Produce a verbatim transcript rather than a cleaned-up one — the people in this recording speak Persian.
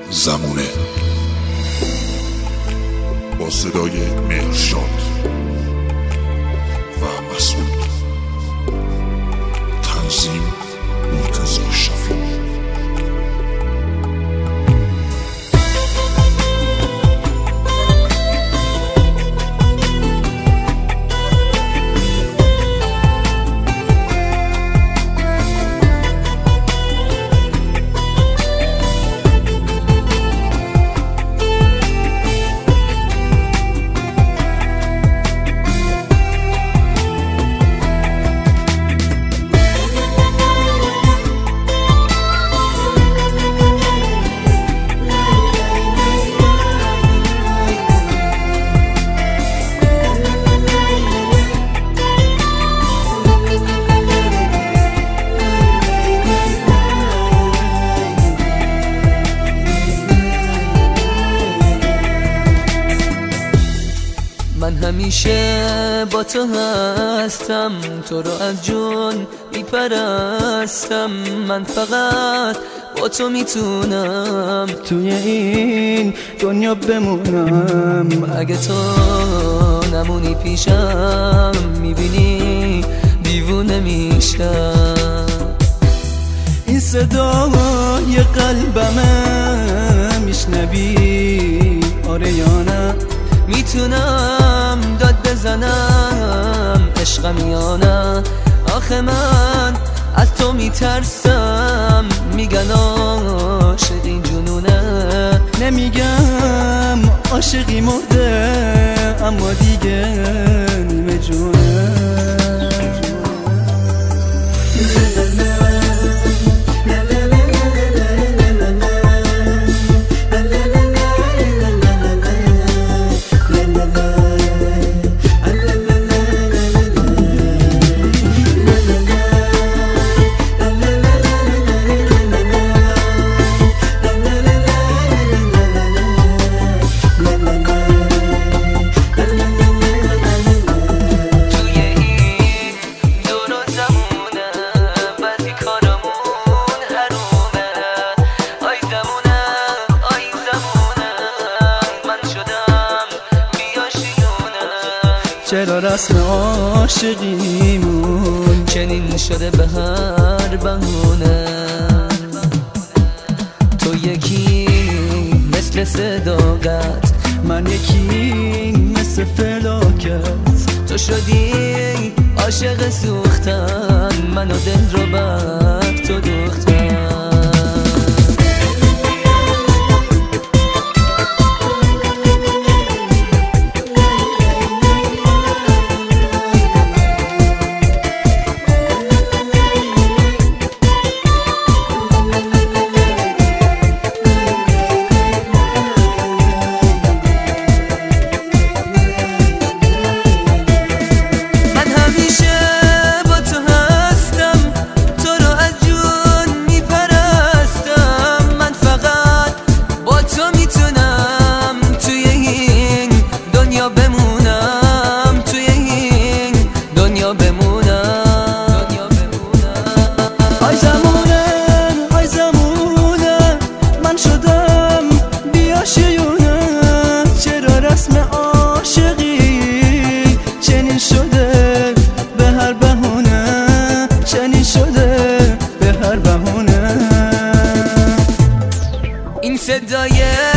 زمونه با صدای مهرشاد و مسعود، تنظیم مرتضی شفیعی. من همیشه با تو هستم، تو رو از جون میپرستم. من فقط با تو میتونم توی این دنیا بمونم. اگه تو نمونی پیشم میبینی دیوونه میشم. این صدای قلبمه میشنوی آره یا نه؟ میتونم داد بزنم عشقم یا نه؟ آخه من از تو میترسم، میگن عاشقی جنونه. نمیگم عاشقی مرده، اما دیگه نیمه جونه. چرا رسم عاشقیمون چنین شده به هر بهونه؟ تو یکی مثل صداقت، من یکی مثل فلاکت. تو شدی عاشق سوختن، من و دل رو بر تو دوختن. این صدای